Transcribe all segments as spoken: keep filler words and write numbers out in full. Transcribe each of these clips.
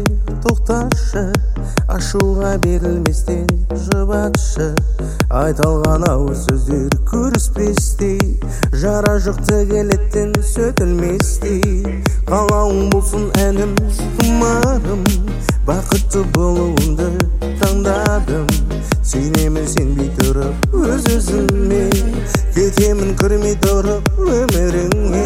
тоқташы, ашуға берілместен жұбатшы. Айталған ауыз сөздер көріспестей, жара жұқты келеттен сөтілместей. Қалауың болсын әнім, тұмарым, бақытты болуыңды таңдадым. Сенемін сенбей тұрып өз өзіме, кетемін кірмей тұрып өміріңе.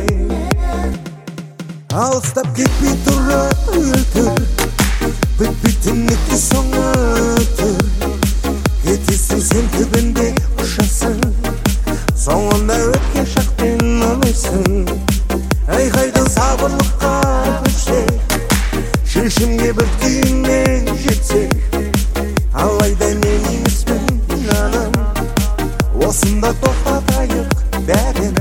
Алыстап кетпей тұрып өлтір, бітпейтін некі соңы тұр. Кетесің сен түбінде ұшасың, соңында өткен шақпен алайсың. Айқайдан сабырлыққа көшсек, шешімге бір түйінмен жетсек. Алайда мен емеспін жаным, осында тоқтатайық бәрін.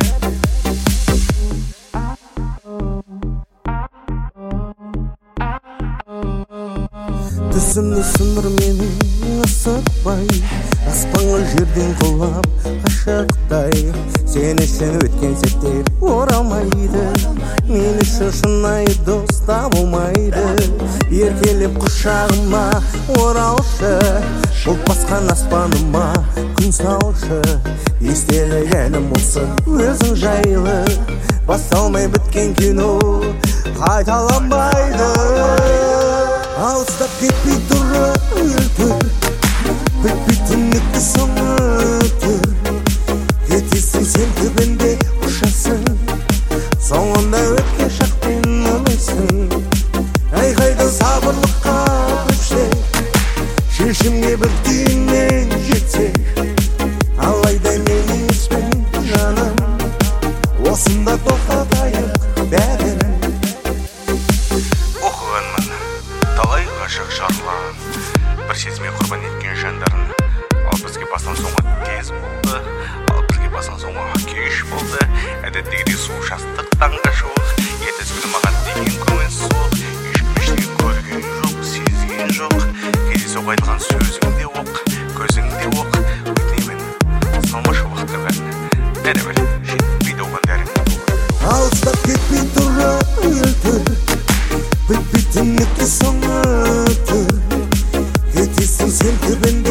Түсімді сындыр менің асықпай, аспанға жерден құлап қашықтай. Сен үшін өткен сәттер оралмайды, мен үшін шынайы дос табылмайды. Еркелеп құшағыма оралшы, бұлт басқан аспаныма күн салшы. Естелік әлім осы өзің жайлы, басталмай біткен кино қайталанбайды. Алыстап кетпей тұрып өлтір, бітпейтін некі соңы тұр. Кетесің сен түбінде ұшасың, соңында өткен шақпен алайсың. Айқайдан сабырлыққа көшсек, шешімге бір түйінмен жетсек. Алайда мен емеспін жаным, осында тоқтатайық бәрін. Талай ғашық жарларын, бір сезімге құрбан еткен жандарын. Ал бізге бастан соңы тез болды, ал бізге бастан соңы кеш болды. Әдеттегідей су жастық таңға жуық, ертесі күні маған деген көңіл суық. Ешкім ештеңе көрген жоқ, сезген жоқ. Кездейсоқ айтылған сөзіңде оқ, көзіңде оқ. Өтінемін, салмашы уақытқа бәрін, бәрібір жетпейді оған дәрің. Алыстап кетпей тұрып өлтір, бітпейтін некі соңы тұр. Кетесің сен түбінде